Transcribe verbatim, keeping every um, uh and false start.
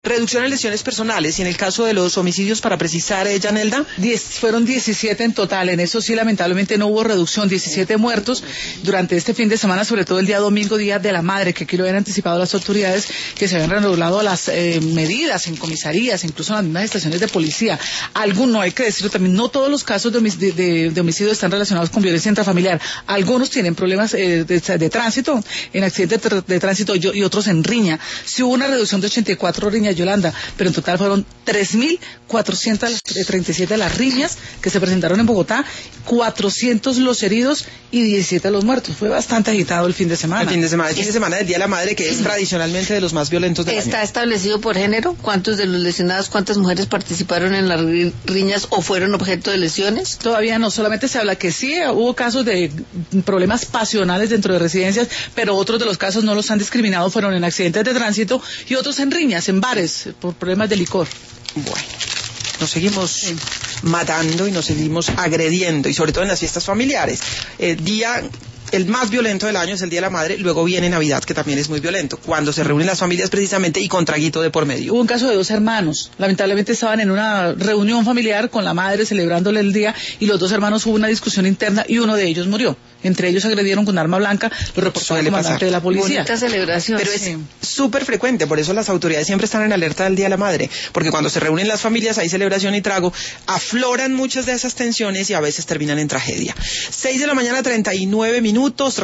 Reducción en lesiones personales y en el caso de los homicidios, para precisar, eh, Yanelda. Diez, fueron diecisiete en total, en eso sí lamentablemente no hubo reducción, diecisiete muertos durante este fin de semana, sobre todo el día domingo, Día de la Madre, que aquí lo habían anticipado las autoridades, que se habían redoblado las eh, medidas en comisarías, incluso en las mismas estaciones de policía. Algunos, hay que decirlo también, no todos los casos de, de, de, de homicidio están relacionados con violencia intrafamiliar, algunos tienen problemas eh, de, de tránsito, en accidentes de, de tránsito y, y otros en riña. Sí hubo una reducción de ochenta y cuatro riñas, Yolanda, pero en total fueron tres mil cuatrocientos treinta y siete las riñas que se presentaron en Bogotá, cuatrocientos los heridos y diecisiete los muertos. Fue bastante agitado el fin de semana. El fin de semana, el fin de semana del Día de la Madre, que es tradicionalmente de los más violentos del año. ¿Está establecido por género? ¿Cuántos de los lesionados, cuántas mujeres participaron en las riñas o fueron objeto de lesiones? Todavía no, solamente se habla que sí, hubo casos de problemas pasionales dentro de residencias, pero otros de los casos no los han discriminado, fueron en accidentes de tránsito y otros en riñas, en bares, por problemas de licor. Bueno, nos seguimos sí. matando y nos seguimos agrediendo, y sobre todo en las fiestas familiares. Eh, día... El más violento del año es el Día de la Madre, luego viene Navidad, que también es muy violento, cuando se reúnen las familias precisamente y con traguito de por medio. Hubo un caso de dos hermanos, lamentablemente estaban en una reunión familiar con la madre celebrándole el día, y los dos hermanos hubo una discusión interna y uno de ellos murió. Entre ellos agredieron con arma blanca, lo reportó el comandante de la policía. Bonita celebración. Pero es súper sí. frecuente, por eso las autoridades siempre están en alerta del Día de la Madre, porque cuando se reúnen las familias, hay celebración y trago, afloran muchas de esas tensiones y a veces terminan en tragedia. seis de la mañana, treinta y nueve minutos.